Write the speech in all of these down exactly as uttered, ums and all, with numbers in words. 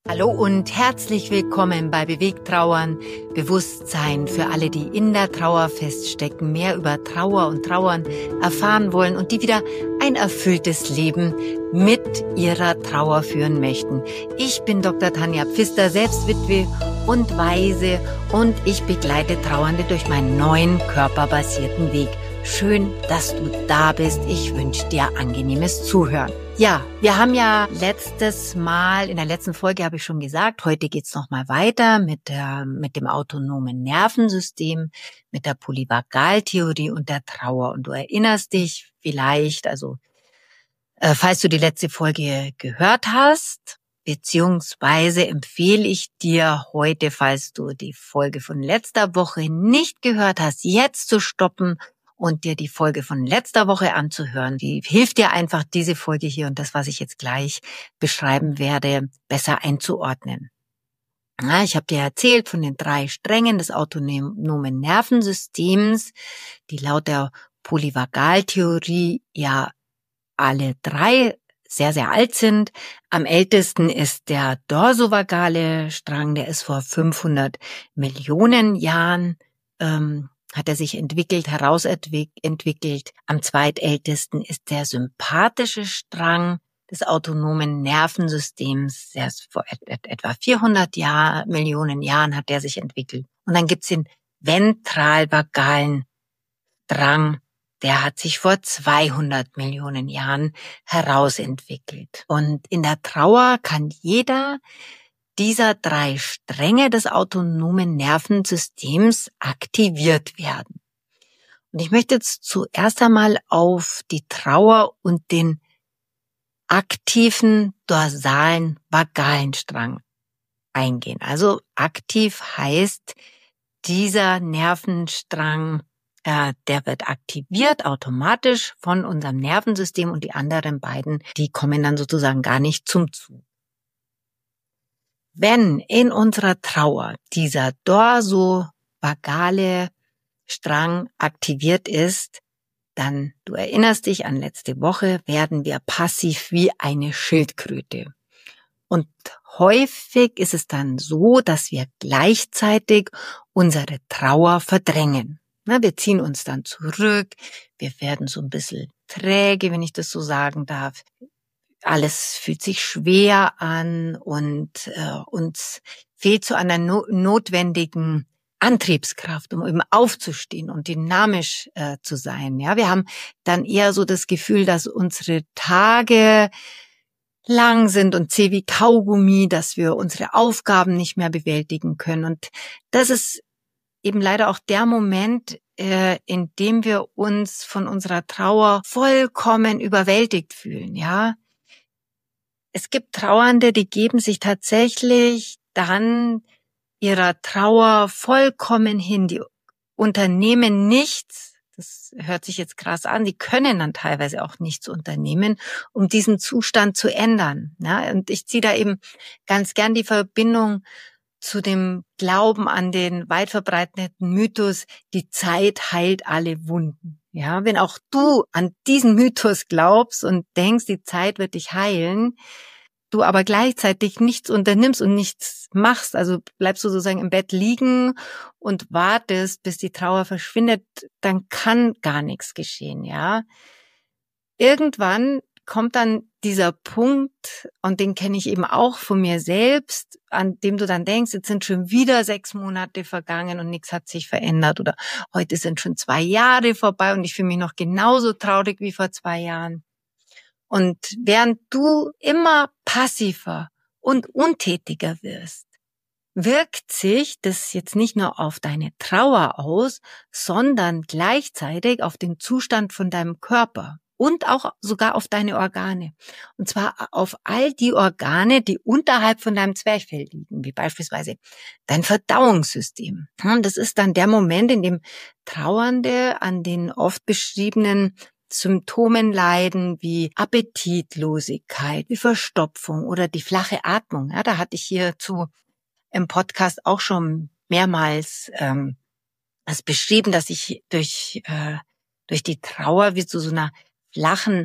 Hallo und herzlich willkommen bei Bewegtrauern, Bewusstsein für alle, die in der Trauer feststecken, mehr über Trauer und Trauern erfahren wollen und die wieder ein erfülltes Leben mit ihrer Trauer führen möchten. Ich bin Doktor Tanja Pfister, selbst Witwe und Waise, und ich begleite Trauernde durch meinen neuen körperbasierten Weg. Schön, dass du da bist. Ich wünsche dir angenehmes Zuhören. Ja, wir haben ja letztes Mal, in der letzten Folge habe ich schon gesagt, heute geht's noch mal weiter mit der, mit dem autonomen Nervensystem, mit der Polyvagaltheorie und der Trauer. Und du erinnerst dich vielleicht, also äh, falls du die letzte Folge gehört hast, beziehungsweise empfehle ich dir heute, falls du die Folge von letzter Woche nicht gehört hast, jetzt zu stoppen und dir die Folge von letzter Woche anzuhören. Die hilft dir einfach, diese Folge hier und das, was ich jetzt gleich beschreiben werde, besser einzuordnen. Ja, ich habe dir erzählt von den drei Strängen des autonomen Nervensystems, die laut der Polyvagaltheorie ja alle drei sehr, sehr alt sind. Am ältesten ist der dorsovagale Strang, der ist vor fünfhundert Millionen Jahren ähm, hat er sich entwickelt, herausentwickelt. Am zweitältesten ist der sympathische Strang des autonomen Nervensystems. Der ist vor etwa vierhundert Jahr, Millionen Jahren hat der sich entwickelt. Und dann gibt's den ventralvagalen Strang. Der hat sich vor zweihundert Millionen Jahren herausentwickelt. Und in der Trauer kann jeder dieser drei Stränge des autonomen Nervensystems aktiviert werden. Und ich möchte jetzt zuerst einmal auf die Trauer und den aktiven dorsalen vagalen Strang eingehen. Also aktiv heißt, dieser Nervenstrang, äh, der wird aktiviert automatisch von unserem Nervensystem, und die anderen beiden, die kommen dann sozusagen gar nicht zum Zug. Wenn in unserer Trauer dieser dorsovagale Strang aktiviert ist, dann, du erinnerst dich an letzte Woche, werden wir passiv wie eine Schildkröte. Und häufig ist es dann so, dass wir gleichzeitig unsere Trauer verdrängen. Na, wir ziehen uns dann zurück, wir werden so ein bisschen träge, wenn ich das so sagen darf. Alles fühlt sich schwer an und äh, uns fehlt so einer no- notwendigen Antriebskraft, um eben aufzustehen und dynamisch äh, zu sein. Ja, wir haben dann eher so das Gefühl, dass unsere Tage lang sind und zäh wie Kaugummi, dass wir unsere Aufgaben nicht mehr bewältigen können. Und das ist eben leider auch der Moment, äh, in dem wir uns von unserer Trauer vollkommen überwältigt fühlen. Ja. Es gibt Trauernde, die geben sich tatsächlich dann ihrer Trauer vollkommen hin. Die unternehmen nichts, das hört sich jetzt krass an, die können dann teilweise auch nichts unternehmen, um diesen Zustand zu ändern. Ja, und ich ziehe da eben ganz gern die Verbindung zu dem Glauben an den weit verbreiteten Mythos, die Zeit heilt alle Wunden. Ja, wenn auch du an diesen Mythos glaubst und denkst, die Zeit wird dich heilen, du aber gleichzeitig nichts unternimmst und nichts machst, also bleibst du sozusagen im Bett liegen und wartest, bis die Trauer verschwindet, dann kann gar nichts geschehen, ja. Irgendwann kommt dann dieser Punkt, und den kenne ich eben auch von mir selbst, an dem du dann denkst, jetzt sind schon wieder sechs Monate vergangen und nichts hat sich verändert, oder heute sind schon zwei Jahre vorbei und ich fühle mich noch genauso traurig wie vor zwei Jahren. Und während du immer passiver und untätiger wirst, wirkt sich das jetzt nicht nur auf deine Trauer aus, sondern gleichzeitig auf den Zustand von deinem Körper und auch sogar auf deine Organe. Und zwar auf all die Organe, die unterhalb von deinem Zwerchfell liegen, wie beispielsweise dein Verdauungssystem. Das ist dann der Moment, in dem Trauernde an den oft beschriebenen Symptomen leiden, wie Appetitlosigkeit, wie Verstopfung oder die flache Atmung. Ja, da hatte ich hierzu im Podcast auch schon mehrmals ähm, das beschrieben, dass ich durch äh, durch die Trauer wie zu so einer flachen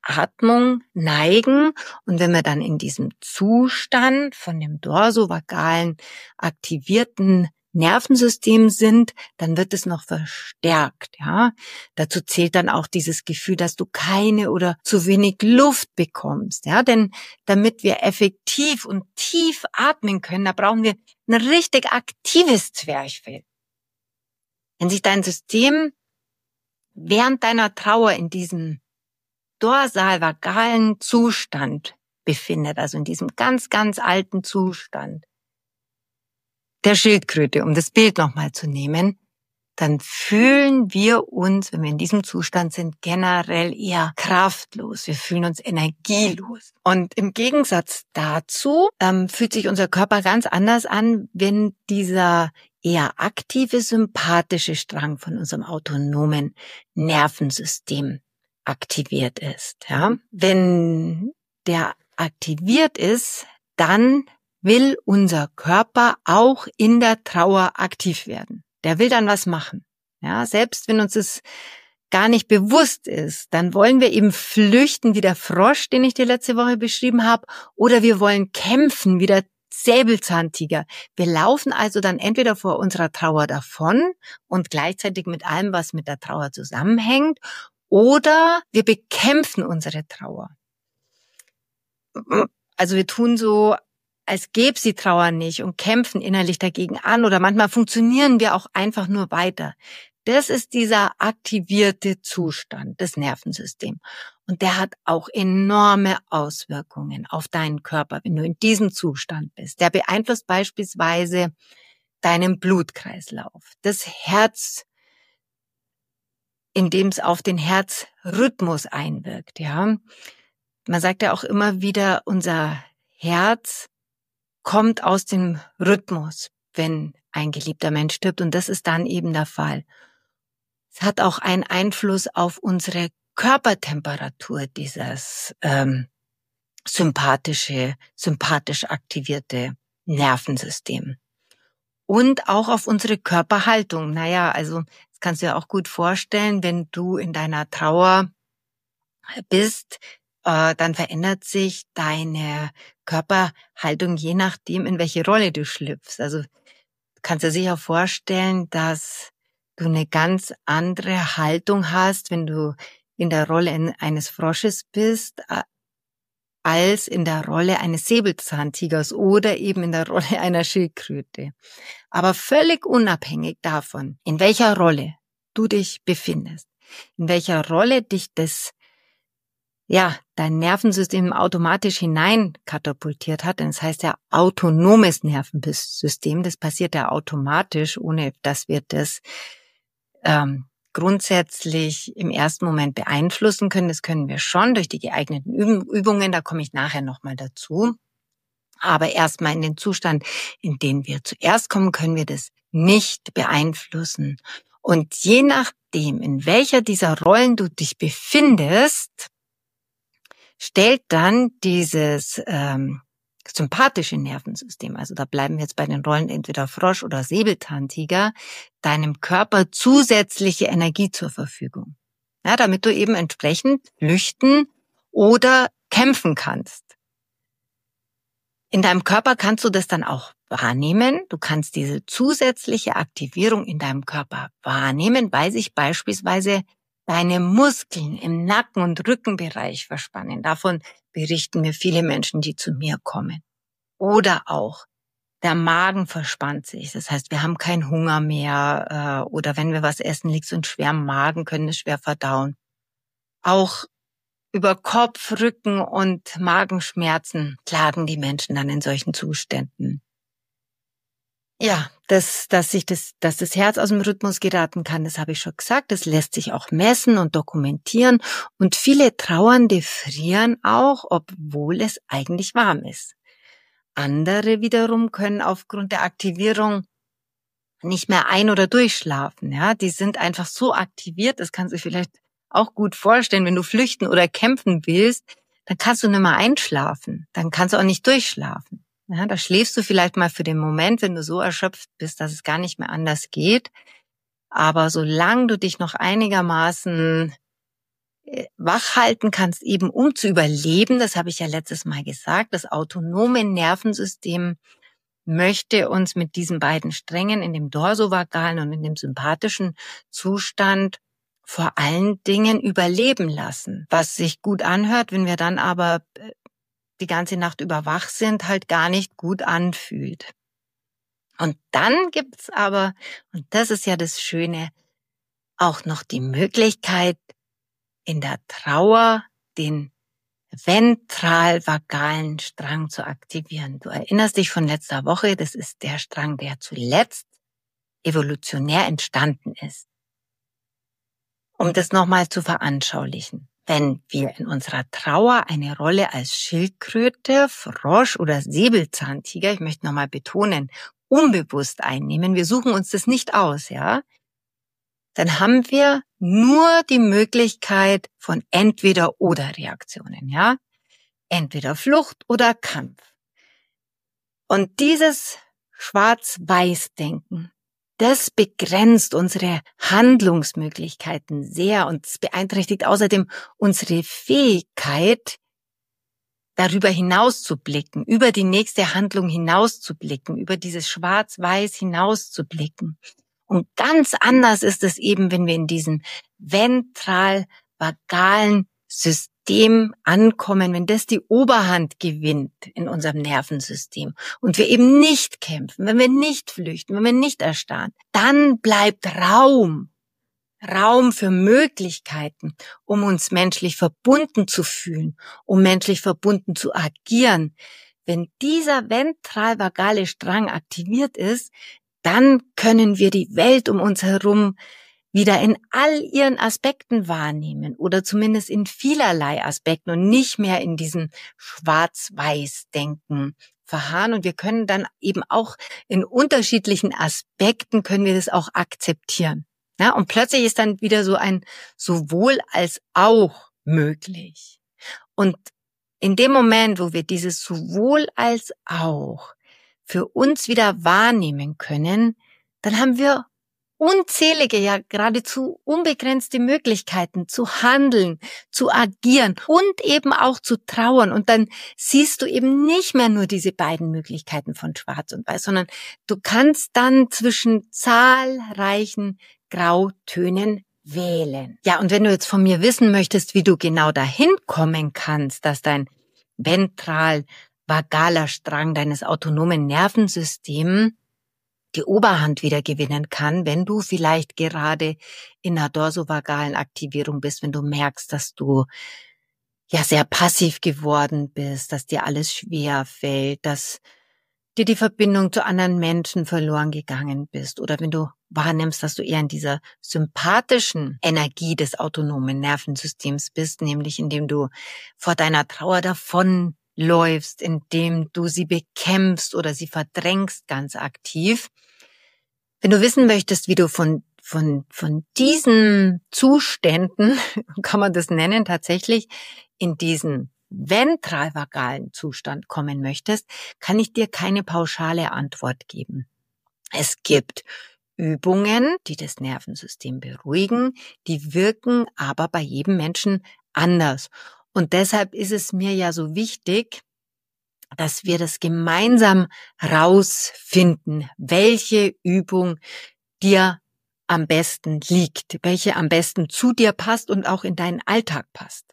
Atmung neigen. Und wenn wir dann in diesem Zustand von dem dorsovagalen aktivierten Nervensystem sind, dann wird es noch verstärkt, ja. Dazu zählt dann auch dieses Gefühl, dass du keine oder zu wenig Luft bekommst, ja. Denn damit wir effektiv und tief atmen können, da brauchen wir ein richtig aktives Zwerchfell. Wenn sich dein System während deiner Trauer in diesem dorsalvagalen Zustand befindet, also in diesem ganz, ganz alten Zustand der Schildkröte, um das Bild nochmal zu nehmen, dann fühlen wir uns, wenn wir in diesem Zustand sind, generell eher kraftlos. Wir fühlen uns energielos. Und im Gegensatz dazu ähm, fühlt sich unser Körper ganz anders an, wenn dieser eher aktive, sympathische Strang von unserem autonomen Nervensystem aktiviert ist. Ja? Wenn der aktiviert ist, dann will unser Körper auch in der Trauer aktiv werden. Der will dann was machen. Ja, selbst wenn uns es gar nicht bewusst ist, dann wollen wir eben flüchten wie der Frosch, den ich dir letzte Woche beschrieben habe, oder wir wollen kämpfen wie der Säbelzahntiger. Wir laufen also dann entweder vor unserer Trauer davon und gleichzeitig mit allem, was mit der Trauer zusammenhängt, oder wir bekämpfen unsere Trauer. Also wir tun so, als gäbe es die Trauer nicht und kämpfen innerlich dagegen an, oder manchmal funktionieren wir auch einfach nur weiter. Das ist dieser aktivierte Zustand des Nervensystems. Und der hat auch enorme Auswirkungen auf deinen Körper, wenn du in diesem Zustand bist. Der beeinflusst beispielsweise deinen Blutkreislauf, das Herz, indem es auf den Herzrhythmus einwirkt. Ja, man sagt ja auch immer wieder, unser Herz kommt aus dem Rhythmus, wenn ein geliebter Mensch stirbt, und das ist dann eben der Fall. Es hat auch einen Einfluss auf unsere Körpertemperatur, dieses ähm, sympathische, sympathisch aktivierte Nervensystem. Und auch auf unsere Körperhaltung. Naja, also das kannst du dir auch gut vorstellen, wenn du in deiner Trauer bist, äh, dann verändert sich deine Körperhaltung je nachdem, in welche Rolle du schlüpfst. Also du kannst dir sicher vorstellen, dass du eine ganz andere Haltung hast, wenn du in der Rolle eines Frosches bist, als in der Rolle eines Säbelzahntigers oder eben in der Rolle einer Schildkröte. Aber völlig unabhängig davon, in welcher Rolle du dich befindest, in welcher Rolle dich das, ja, dein Nervensystem automatisch hineinkatapultiert hat, denn es heißt ja autonomes Nervensystem, das passiert ja automatisch, ohne dass wir das ähm, grundsätzlich im ersten Moment beeinflussen können. Das können wir schon durch die geeigneten Übungen, da komme ich nachher nochmal dazu. Aber erstmal in den Zustand, in den wir zuerst kommen, können wir das nicht beeinflussen. Und je nachdem, in welcher dieser Rollen du dich befindest, stellt dann dieses ähm, sympathische Nervensystem, also da bleiben wir jetzt bei den Rollen entweder Frosch oder Säbelzahntiger, deinem Körper zusätzliche Energie zur Verfügung. Ja, damit du eben entsprechend flüchten oder kämpfen kannst. In deinem Körper kannst du das dann auch wahrnehmen. Du kannst diese zusätzliche Aktivierung in deinem Körper wahrnehmen, weil sich beispielsweise deine Muskeln im Nacken- und Rückenbereich verspannen. Davon berichten mir viele Menschen, die zu mir kommen. Oder auch der Magen verspannt sich. Das heißt, wir haben keinen Hunger mehr, äh, oder wenn wir was essen, liegt es uns schwer im Magen, können es schwer verdauen. Auch über Kopf, Rücken und Magenschmerzen klagen die Menschen dann in solchen Zuständen. Ja, dass, dass sich das, dass das Herz aus dem Rhythmus geraten kann, das habe ich schon gesagt. Das lässt sich auch messen und dokumentieren. Und viele Trauernde frieren auch, obwohl es eigentlich warm ist. Andere wiederum können aufgrund der Aktivierung nicht mehr ein- oder durchschlafen. Ja, die sind einfach so aktiviert. Das kannst du dir vielleicht auch gut vorstellen. Wenn du flüchten oder kämpfen willst, dann kannst du nicht mehr einschlafen. Dann kannst du auch nicht durchschlafen. Ja, da schläfst du vielleicht mal für den Moment, wenn du so erschöpft bist, dass es gar nicht mehr anders geht. Aber solange du dich noch einigermaßen wach halten kannst, eben um zu überleben. Das habe ich ja letztes Mal gesagt. Das autonome Nervensystem möchte uns mit diesen beiden Strängen in dem dorsovagalen und in dem sympathischen Zustand vor allen Dingen überleben lassen. Was sich gut anhört, wenn wir dann aber die ganze Nacht über wach sind, halt gar nicht gut anfühlt. Und dann gibt's aber, und das ist ja das Schöne, auch noch die Möglichkeit, in der Trauer den ventralvagalen Strang zu aktivieren. Du erinnerst dich von letzter Woche, das ist der Strang, der zuletzt evolutionär entstanden ist. Um das nochmal zu veranschaulichen. Wenn wir in unserer Trauer eine Rolle als Schildkröte, Frosch oder Säbelzahntiger, ich möchte nochmal betonen, unbewusst einnehmen, wir suchen uns das nicht aus, ja, dann haben wir nur die Möglichkeit von Entweder-oder-Reaktionen, ja, entweder Flucht oder Kampf. Und dieses Schwarz-Weiß-Denken, das begrenzt unsere Handlungsmöglichkeiten sehr und es beeinträchtigt außerdem unsere Fähigkeit, darüber hinauszublicken, über die nächste Handlung hinauszublicken, über dieses Schwarz-Weiß hinauszublicken. Und ganz anders ist es eben, wenn wir in diesem ventral-vagalen System ankommen, wenn das die Oberhand gewinnt in unserem Nervensystem und wir eben nicht kämpfen, wenn wir nicht flüchten, wenn wir nicht erstarren, dann bleibt Raum, Raum für Möglichkeiten, um uns menschlich verbunden zu fühlen, um menschlich verbunden zu agieren. Wenn dieser ventralvagale Strang aktiviert ist, dann können wir die Welt um uns herum wieder in all ihren Aspekten wahrnehmen oder zumindest in vielerlei Aspekten und nicht mehr in diesem Schwarz-Weiß-Denken verharren. Und wir können dann eben auch in unterschiedlichen Aspekten können wir das auch akzeptieren. Ja, und plötzlich ist dann wieder so ein sowohl als auch möglich. Und in dem Moment, wo wir dieses sowohl als auch für uns wieder wahrnehmen können, dann haben wir unzählige, ja geradezu unbegrenzte Möglichkeiten zu handeln, zu agieren und eben auch zu trauern. Und dann siehst du eben nicht mehr nur diese beiden Möglichkeiten von Schwarz und Weiß, sondern du kannst dann zwischen zahlreichen Grautönen wählen. Ja, und wenn du jetzt von mir wissen möchtest, wie du genau dahin kommen kannst, dass dein ventral-vagaler Strang deines autonomen Nervensystems die Oberhand wieder gewinnen kann, wenn du vielleicht gerade in einer dorsovagalen Aktivierung bist, wenn du merkst, dass du ja sehr passiv geworden bist, dass dir alles schwer fällt, dass dir die Verbindung zu anderen Menschen verloren gegangen bist oder wenn du wahrnimmst, dass du eher in dieser sympathischen Energie des autonomen Nervensystems bist, nämlich indem du vor deiner Trauer davonläufst, indem du sie bekämpfst oder sie verdrängst ganz aktiv. Wenn du wissen möchtest, wie du von von von diesen Zuständen, kann man das nennen, tatsächlich in diesen ventralvagalen Zustand kommen möchtest, kann ich dir keine pauschale Antwort geben. Es gibt Übungen, die das Nervensystem beruhigen, die wirken aber bei jedem Menschen anders. Und deshalb ist es mir ja so wichtig, dass wir das gemeinsam rausfinden, welche Übung dir am besten liegt, welche am besten zu dir passt und auch in deinen Alltag passt,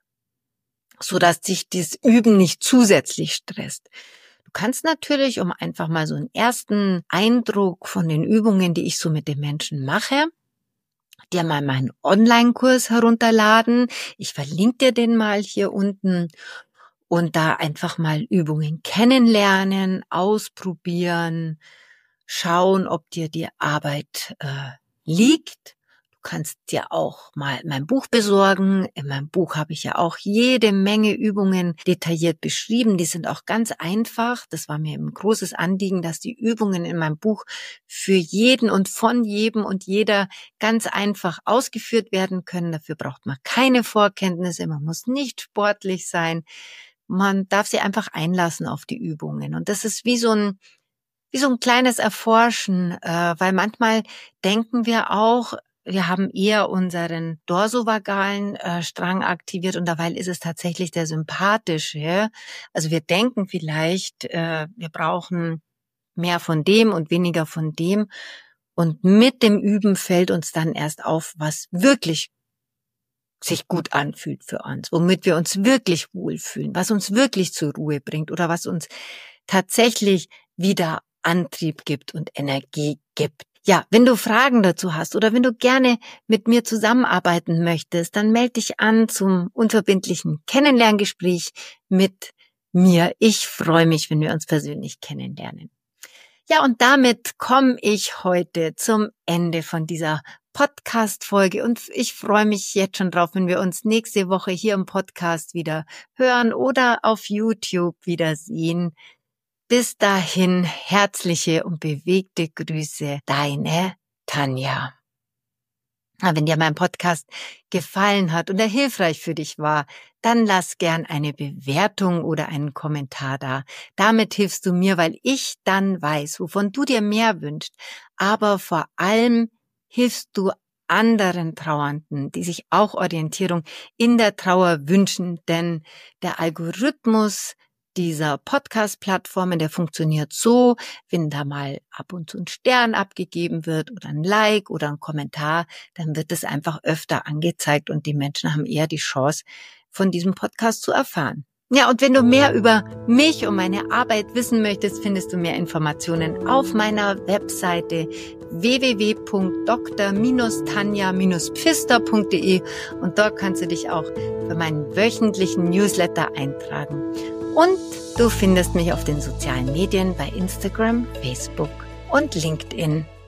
sodass dich das Üben nicht zusätzlich stresst. Du kannst natürlich, um einfach mal so einen ersten Eindruck von den Übungen, die ich so mit den Menschen mache, dir mal meinen Online-Kurs herunterladen. Ich verlinke dir den mal hier unten. Und da einfach mal Übungen kennenlernen, ausprobieren, schauen, ob dir die Arbeit äh, liegt. Du kannst dir auch mal mein Buch besorgen. In meinem Buch habe ich ja auch jede Menge Übungen detailliert beschrieben. Die sind auch ganz einfach. Das war mir ein großes Anliegen, dass die Übungen in meinem Buch für jeden und von jedem und jeder ganz einfach ausgeführt werden können. Dafür braucht man keine Vorkenntnisse. Man muss nicht sportlich sein. Man darf sich einfach einlassen auf die Übungen. Und das ist wie so ein, wie so ein kleines Erforschen, äh, weil manchmal denken wir auch, wir haben eher unseren dorsovagalen äh, Strang aktiviert und dabei ist es tatsächlich der sympathische. Also wir denken vielleicht, äh, wir brauchen mehr von dem und weniger von dem. Und mit dem Üben fällt uns dann erst auf, was wirklich sich gut anfühlt für uns, womit wir uns wirklich wohlfühlen, was uns wirklich zur Ruhe bringt oder was uns tatsächlich wieder Antrieb gibt und Energie gibt. Ja, wenn du Fragen dazu hast oder wenn du gerne mit mir zusammenarbeiten möchtest, dann melde dich an zum unverbindlichen Kennenlerngespräch mit mir. Ich freue mich, wenn wir uns persönlich kennenlernen. Ja, und damit komme ich heute zum Ende von dieser Podcast-Folge und ich freue mich jetzt schon drauf, wenn wir uns nächste Woche hier im Podcast wieder hören oder auf YouTube wieder sehen. Bis dahin herzliche und bewegte Grüße, deine Tanja. Wenn dir mein Podcast gefallen hat und er hilfreich für dich war, dann lass gern eine Bewertung oder einen Kommentar da. Damit hilfst du mir, weil ich dann weiß, wovon du dir mehr wünschst. Aber vor allem hilfst du anderen Trauernden, die sich auch Orientierung in der Trauer wünschen. Denn der Algorithmus dieser Podcast-Plattformen, der funktioniert so, wenn da mal ab und zu ein Stern abgegeben wird oder ein Like oder ein Kommentar, dann wird es einfach öfter angezeigt und die Menschen haben eher die Chance, von diesem Podcast zu erfahren. Ja, und wenn du mehr über mich und meine Arbeit wissen möchtest, findest du mehr Informationen auf meiner Webseite w w w punkt dr tanja pfister punkt d e und dort kannst du dich auch für meinen wöchentlichen Newsletter eintragen. Und du findest mich auf den sozialen Medien bei Instagram, Facebook und LinkedIn.